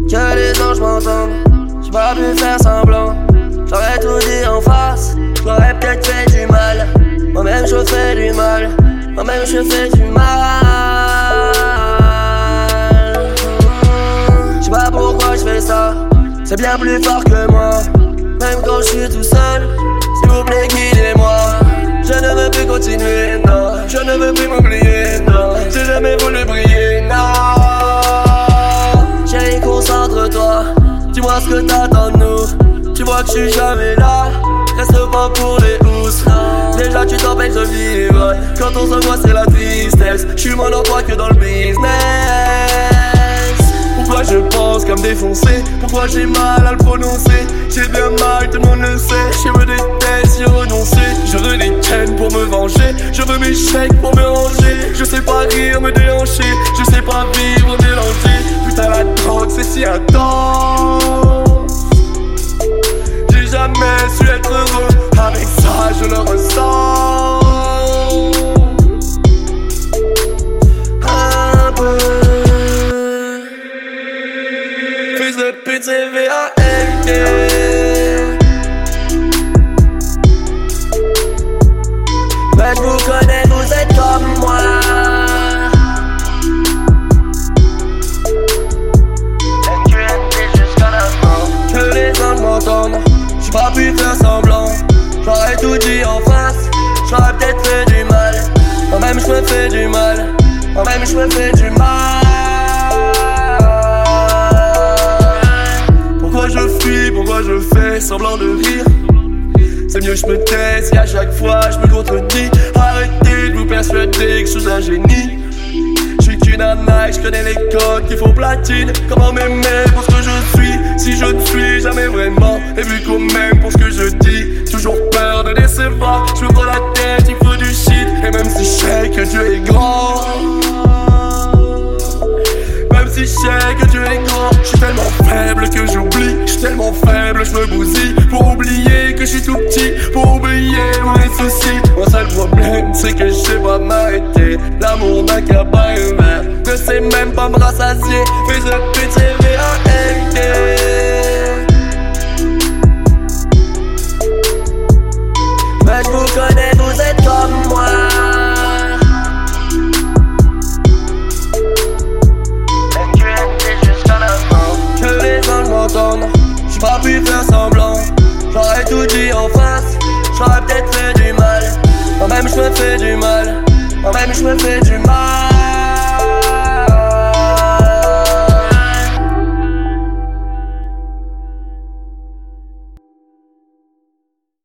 Que les anges m'entendent, j'ai pas pu faire semblant. J'aurais tout dit en face, j'aurais peut-être fait du mal. Moi-même je fais du mal, moi-même je fais du mal. J'sais pas pourquoi je fais ça, c'est bien plus fort que moi. Même quand je suis tout seul, s'il vous plaît guidez-moi. Je ne veux plus continuer, non. Je ne veux plus m'oublier, non. J'ai jamais voulu briller, non. Chérie, concentre-toi, dis-moi ce que t'attends de nous. Tu vois que je suis jamais là, reste pas pour les housses. Déjà tu t'empêches de vivre, quand on se voit c'est la tristesse. Je suis moins dans toi que dans le business. Pourquoi je pense qu'à me défoncer? Pourquoi j'ai mal à le prononcer? J'ai bien mal, tout le monde le sait. Je veux des tests, j'ai renoncé. Je veux des chaînes pour me venger. Je veux mes chèques pour me ranger. Je sais pas rire, me déhancher. Je sais pas vivre, mélanger. Putain la drogue c'est si intense. J'ai jamais su être heureux. Avec ça je le ressens. Un peu. Fils de pute c'est VALT. Mais je vous connais, vous êtes comme moi. Jusqu'à la fin. Que les gens m'entendent, j'ai pas pu faire semblant. J'aurais tout dit en face, j'aurais peut-être fait du mal. Moi-même je me fais du mal, moi-même je me fais du mal. Pourquoi je fuis, pourquoi je fais semblant de rire? C'est mieux je me tais si à chaque fois je me contredis. Arrêtez de vous persuader que je suis un génie. Je suis qu'une arnaque, je connais les codes qu'il faut platine. Comment m'aimer pour ce que je suis, si je ne suis jamais vraiment. Et vu qu'on m'aime pour ce que je dis, toujours peur de décevoir. Je me prends la tête, il faut du shit. Et même si je sais que Dieu est grand, même si je sais que Dieu est grand, je suis tellement faible que j'oublie. Je suis tellement faible, je me bousille pour oublier que je suis tout petit, pour oublier mes soucis. Mon seul problème c'est que je sais pas m'arrêter. L'amour d'un cabas vert ne sait même pas me rassasier. Fils de pute c'est VALT. Mais je vous connais, vous êtes comme moi. Que les gens m'entendent, j'ai pas pu faire semblant. J'aurais tout dit en face, j'aurais peut-être fait du mal. Moi-même je me fais du mal, moi-même je me fais du mal.